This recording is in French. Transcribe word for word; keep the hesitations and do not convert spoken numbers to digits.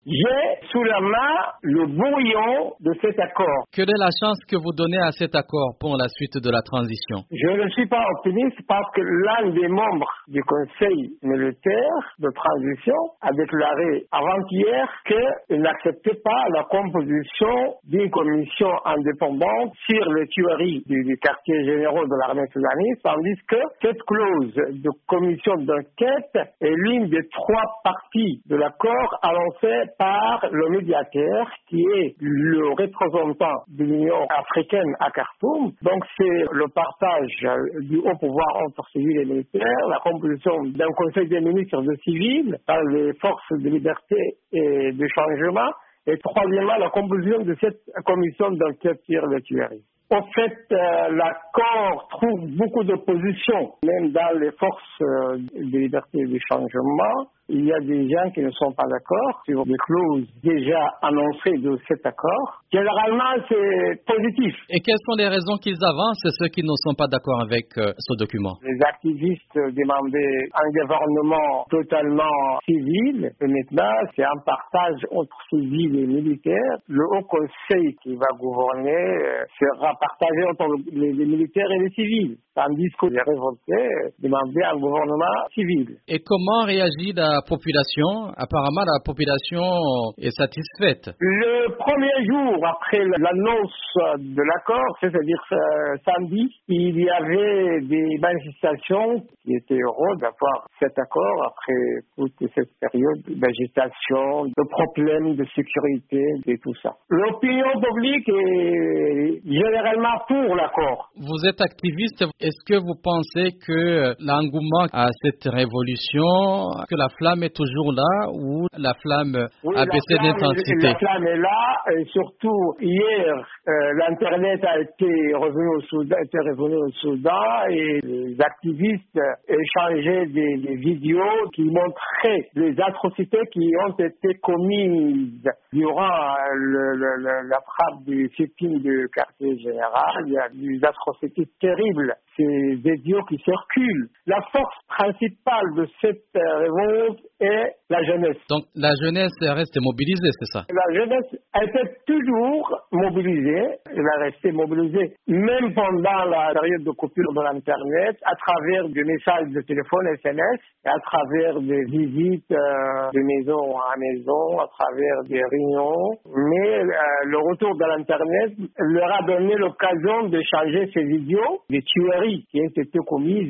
J'ai sous la main le brouillon de cet accord. Quelle est la chance que vous donnez à cet accord pour la suite de la transition? Je ne suis pas optimiste parce que l'un des membres du Conseil militaire de transition a déclaré avant-hier qu'il n'acceptait pas la composition d'une commission indépendante sur les tueries du, du quartier général de l'armée soudanaise, tandis que cette clause de commission d'enquête est l'une des trois parties de l'accord annoncé par le médiateur qui est le représentant de l'Union africaine à Khartoum. Donc c'est le partage du haut pouvoir entre civils et militaires, la composition d'un conseil des ministres de civils par les forces de liberté et de changement, et troisièmement la composition de cette commission d'enquête sur les tueries. En fait, euh, l'accord trouve beaucoup d'opposition, même dans les forces euh, de liberté et de changement. Il y a des gens qui ne sont pas d'accord sur des clauses déjà annoncées de cet accord. Généralement, c'est positif. Et quelles sont les raisons qu'ils avancent, ceux qui ne sont pas d'accord avec euh, ce document? Les activistes demandaient un gouvernement totalement civil. Et maintenant, c'est un partage entre civils et militaires. Le Haut Conseil qui va gouverner euh, sera partagé entre les, les militaires et les civils. Tandis que les révoltés demandaient un gouvernement civil. Et comment réagit la population? Apparemment, la population est satisfaite. Le premier jour après l'annonce de l'accord, c'est-à-dire euh, samedi, il y avait des manifestations qui étaient heureux d'avoir cet accord après toute cette période d'agitation, de problèmes de sécurité et tout ça. L'opinion publique est généralement pour l'accord. Vous êtes activiste. Est-ce que vous pensez que l'engouement à cette révolution, que la flamme est toujours là ou la flamme oui, a baissé d'intensité? La flamme est là et surtout hier, euh, l'Internet a été revenu au Soudan, a été revenu au Soudan et les activistes échangeaient des, des vidéos qui montraient les atrocités qui ont été commises durant le, le, le, la frappe du sit-in du quartier général. Il y a des atrocités terribles. Ces vidéos qui circulent. La force principale de cette euh, révolte est la jeunesse. Donc la jeunesse reste mobilisée, c'est ça? La jeunesse a été toujours mobilisée. Elle a resté mobilisée même pendant la période de coupure de l'Internet, à travers des messages de téléphone, S M S, et à travers des visites euh, de maison à maison, à travers des réunions. Mais euh, le retour de l'Internet leur a donné l'occasion d'échanger ces vidéos, des tueries qui ont été commises